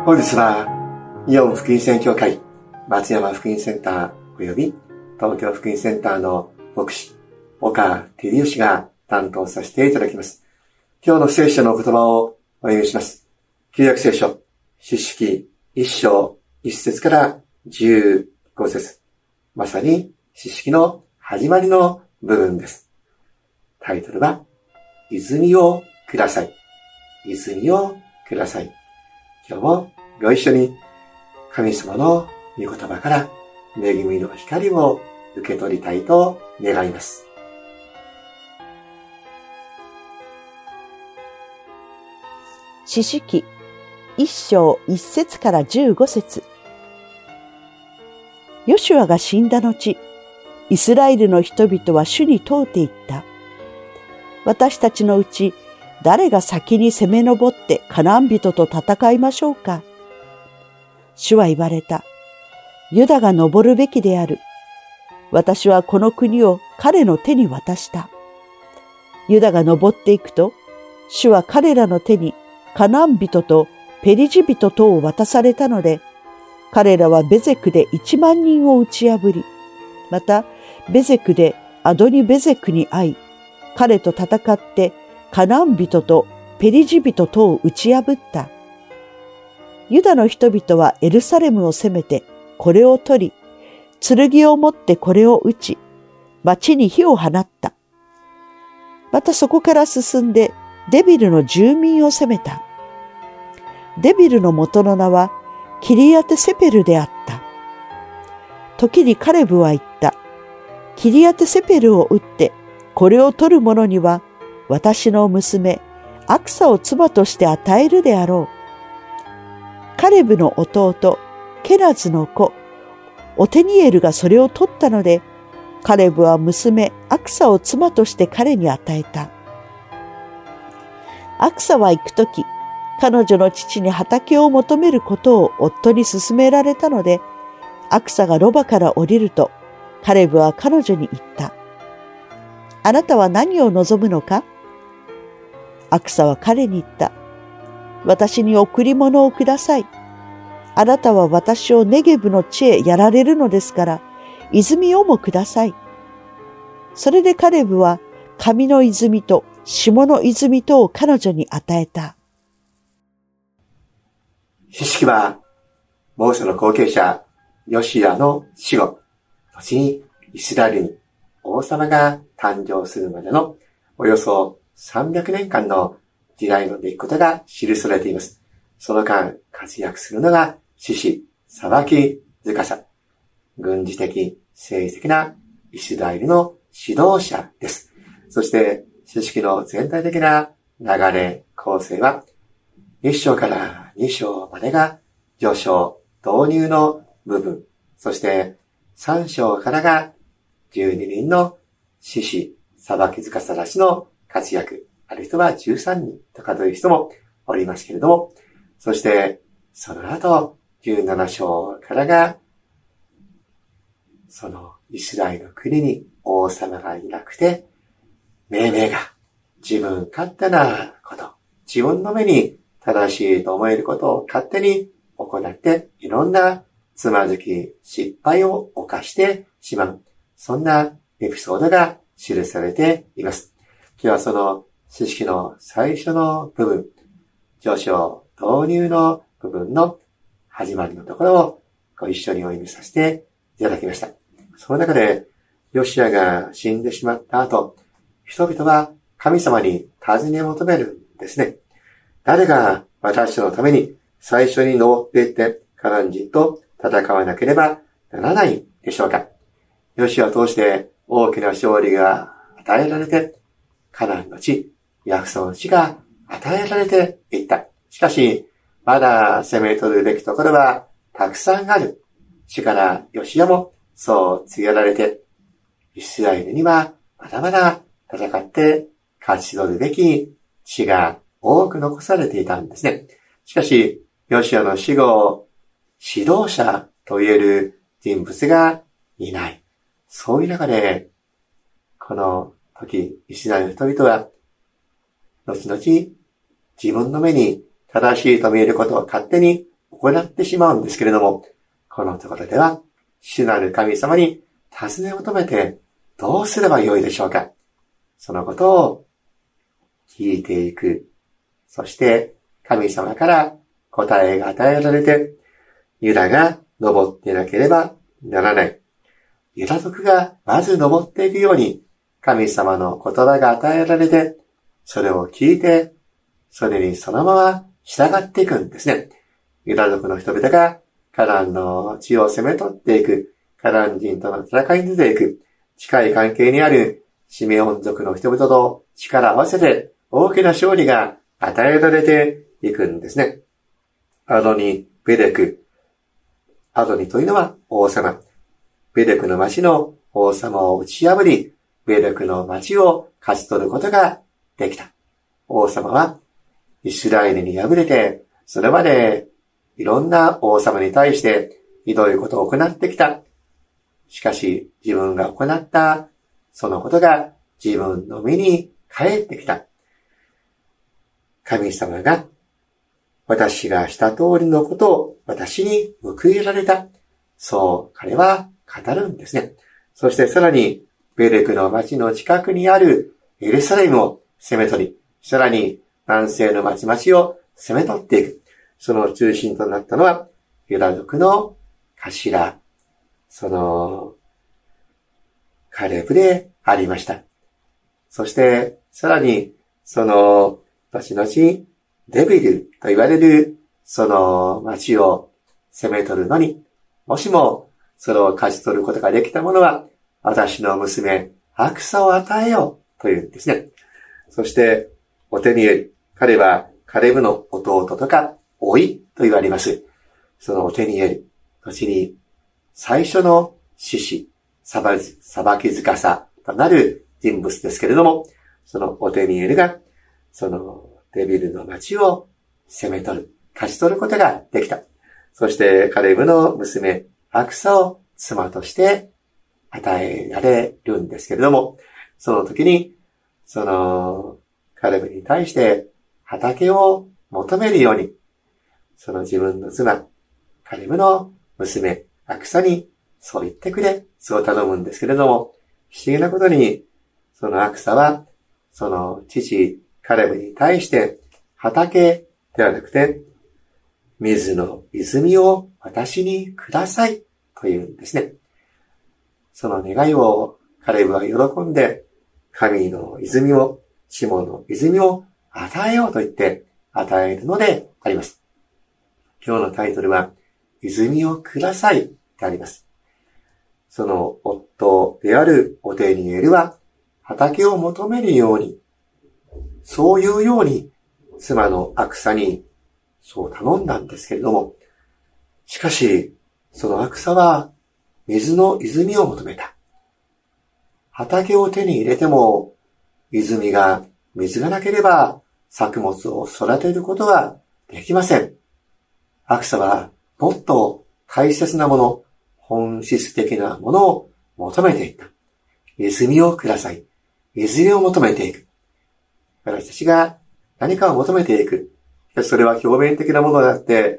本日はイオン福音宣教会松山福音センターおよび東京福音センターの牧師岡照義が担当させていただきます。今日の聖書の言葉をお読みします。旧約聖書士式1章1節から15節、まさに士式の始まりの部分です。タイトルは泉をください。泉をください。今日もご一緒に神様の御言葉から恵みの光を受け取りたいと願います。 士式1章1節から15節。ヨシュアが死んだ後、イスラエルの人々は主に問うていった。私たちのうち誰が先に攻め上ってカナン人と戦いましょうか。主は言われた。ユダが登るべきである。私はこの国を彼の手に渡した。ユダが登っていくと、主は彼らの手にカナン人とペリジ人とを渡されたので、彼らはベゼクで1万人を打ち破り、またベゼクでアドニベゼクに会い、彼と戦ってカナン人とペリジ人とを打ち破った。ユダの人々はエルサレムを攻めてこれを取り、剣を持ってこれを撃ち、町に火を放った。またそこから進んでデビルの住民を攻めた。デビルの元の名はキリアテセペルであった。時にカレブは言った。キリアテセペルを撃ってこれを取る者には私の娘アクサを妻として与えるであろう。カレブの弟ケナズの子オテニエルがそれを取ったので、カレブは娘アクサを妻として彼に与えた。アクサは行くとき、彼女の父に畑を求めることを夫に勧められたので、アクサがロバから降りると、カレブは彼女に言った。あなたは何を望むのか？アクサは彼に言った。私に贈り物をください。あなたは私をネゲブの地へやられるのですから、泉をもください。それでカレブは上の泉と下の泉とを彼女に与えた。 士式はモーセの後継者ヨシアの死後、後にイスラエルに王様が誕生するまでのおよそ300年間の時代の出来事が記されています。その間活躍するのが士師、裁き司、軍事的、政治的なイスラエルの指導者です。そして士式の全体的な流れ、構成は1章から2章までが序章、導入の部分、そして3章からが12人の士師、裁き司らしの活躍、ある人は13人と数える人もおりますけれども、そしてその後17章からがそのイスラエルの国に王様がいなくて、命名が自分勝手なこと、自分の目に正しいと思えることを勝手に行っていろんなつまずき、失敗を犯してしまう。そんなエピソードが記されています。今日はその士式の最初の部分、序章、導入の部分の始まりのところをご一緒にお読みさせていただきました。その中で、ヨシアが死んでしまった後、人々は神様に尋ね求めるんですね。誰が私のために最初に登っていってカナン人と戦わなければならないでしょうか。ヨシアを通して大きな勝利が与えられて、カナンの地、約束の地が与えられていった。しかし、まだ攻め取るべきところはたくさんある。主からヨシアもそう告げられて、イスラエルにはまだまだ戦って勝ち取るべき地が多く残されていたんですね。しかし、ヨシアの死後、指導者と言える人物がいない。そういう中で、この時、イスラエルの人々は、後々自分の目に正しいと見えることを勝手に行行ってしまうんですけれども、このところでは、主なる神様に尋ね求めてどうすればよいでしょうか。そのことを聞いていく。そして神様から答えが与えられて、ユダが登っていなければならない。ユダ族がまず登っていくように、神様の言葉が与えられて、それを聞いて、それにそのまま従っていくんですね。ユダ族の人々がカナンの地を攻め取っていく、カナン人との戦いに出ていく、近い関係にあるシメオン族の人々と力を合わせて大きな勝利が与えられていくんですね。アドニ、ベレク。アドニというのは王様。ベレクの町の王様を打ち破り、ベレクの町を勝ち取ることができた。王様はイスラエルに敗れて、それまでいろんな王様に対してひどいことを行ってきた。しかし自分が行ったそのことが自分の身に返ってきた。神様が私がした通りのことを私に報いられた。そう彼は語るんですね。そしてさらにベレクの町の近くにあるエルサレムを攻め取り、さらに南西の町々を攻め取っていく。その中心となったのはユダ族の頭、そのカレブでありました。そしてさらにその後々デビルと言われるその町を攻め取るのに、もしもそれを勝ち取ることができた者は私の娘アクサを与えようというんですね。そしてオテニエル、彼はカレブの弟とか甥と言われます。そのオテニエル、後に最初の獅子、裁き司となる人物ですけれども、そのオテニエルがそのデビルの町を攻め取る、勝ち取ることができた。そしてカレブの娘アクサを妻として与えられるんですけれども、その時にそのカレブに対して畑を求めるように、その自分の妻、カレブの娘アクサにそう言ってくれ、そう頼むんですけれども、不思議なことにそのアクサはその父カレブに対して畑ではなくて水の泉を私にくださいというんですね。その願いをカレブは喜んで神の泉を、シモの泉を与えようと言って与えるのであります。今日のタイトルは泉をくださいであります。その夫であるオテニエルは畑を求めるように、そういうように妻のアクサにそう頼んだんですけれども、しかしそのアクサは水の泉を求めた。畑を手に入れても水がなければ作物を育てることはできません。アクサはもっと大切なもの、本質的なものを求めていった。泉をください。泉を求めていく。私たちが何かを求めていく。それは表面的なものであって、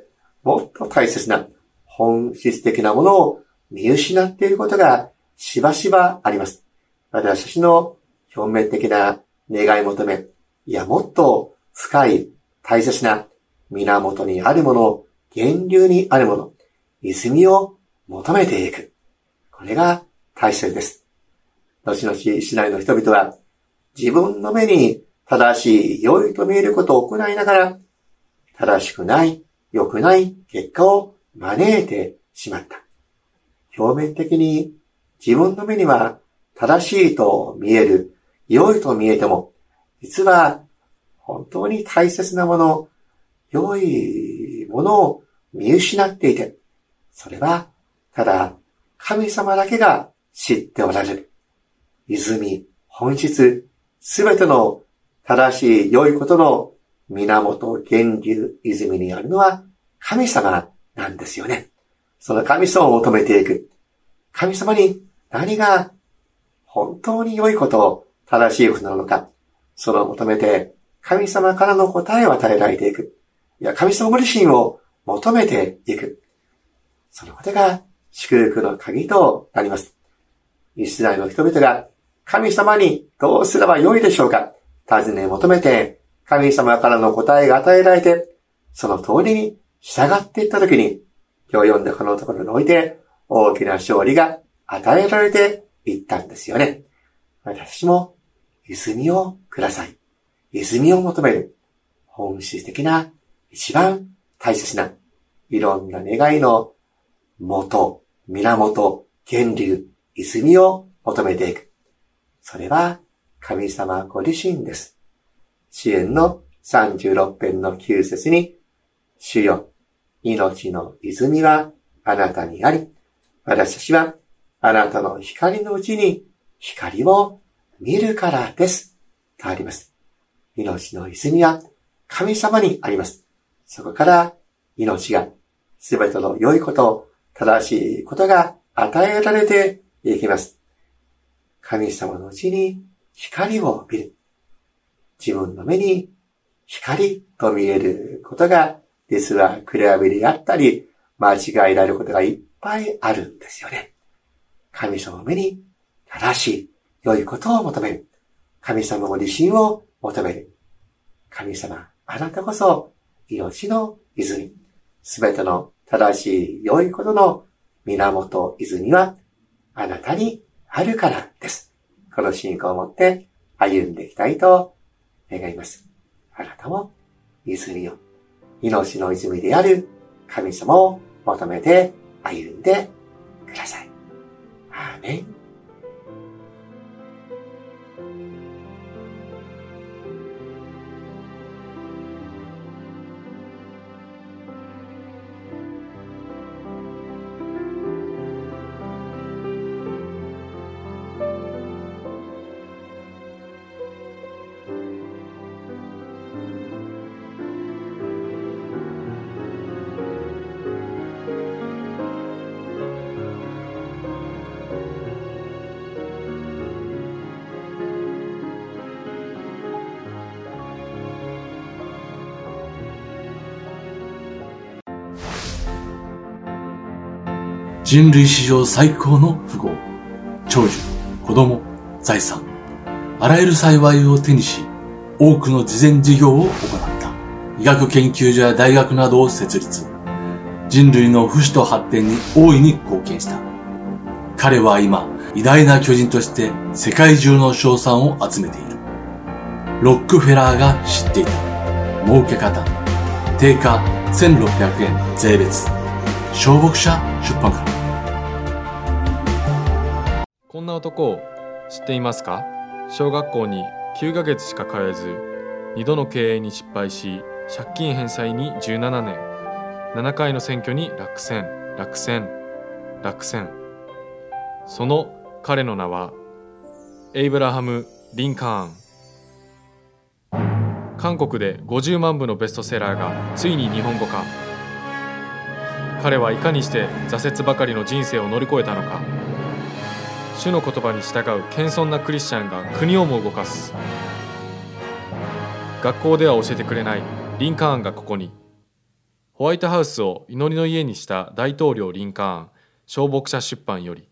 もっと大切な本質的なものを見失っていることがしばしばあります。私たちの表面的な願い求め、いやもっと深い大切な源にあるもの、源流にあるもの、泉を求めていく。これが大切です。後々イスラエルの人々は自分の目に正しい良いと見えることを行いながら、正しくない、良くない結果を招いてしまった。表面的に自分の目には正しいと見える、良いと見えても、実は本当に大切なもの、良いものを見失っていて、それはただ神様だけが知っておられる。泉、本質、すべての正しい良いことの源、源流、泉にあるのは神様なんですよね。その神様を求めていく。神様に何が本当に良いこと、正しいことなのか、それを求めて神様からの答えを与えられていく。いや、神様ご自身を求めていく。そのことが祝福の鍵となります。イスラエルの人々が神様にどうすればよいでしょうか尋ね求めて、神様からの答えが与えられて、その通りに従っていったときに、今日読んだこのところにおいて、大きな勝利が与えられていったんですよね。私も泉をください。泉を求める。本質的な、一番大切な、いろんな願いの元、源、源流、泉を求めていく。それは神様ご自身です。詩篇の36編の9節に、主よ、命の泉はあなたにあり、私たちはあなたの光のうちに光を見るからです。とあります。命の泉は神様にあります。そこから命がすべての良いこと、正しいことが与えられていきます。神様のうちに光を見る。自分の目に光と見えることが実は暗闇であったり間違えられることがいっぱいあるんですよね。神様の目に正しい良いことを求める。神様ご自身を求める。神様、あなたこそ命の泉。すべての正しい良いことの源泉はあなたにあるからです。この信仰を持って歩んでいきたいと願います。あなたも泉を、命の泉である神様を求めて歩んでください。アーメン。 人類史上最高の富豪、長寿、子供、財産、あらゆる幸いを手にし、多くの慈善事業を行った。医学研究所や大学などを設立。人類の不死と発展に大いに貢献した。彼は今、偉大な巨人として世界中の称賛を集めている。ロックフェラーが知っていた。儲け方。定価1600円税別。小牧者出版から。 こんな男を知っていますか？小学校に9ヶ月しか通えず、2度の経営に失敗し、借金返済に17年、7回の選挙に落選。その彼の名は、エイブラハム・リンカーン。韓国で50万部のベストセラーがついに日本語化。彼はいかにして挫折ばかりの人生を乗り越えたのか。主の言葉に従う謙遜なクリスチャンが国をも動かす。学校では教えてくれないリンカーンがここに。ホワイトハウスを祈りの家にした大統領リンカーン、小牧者出版より。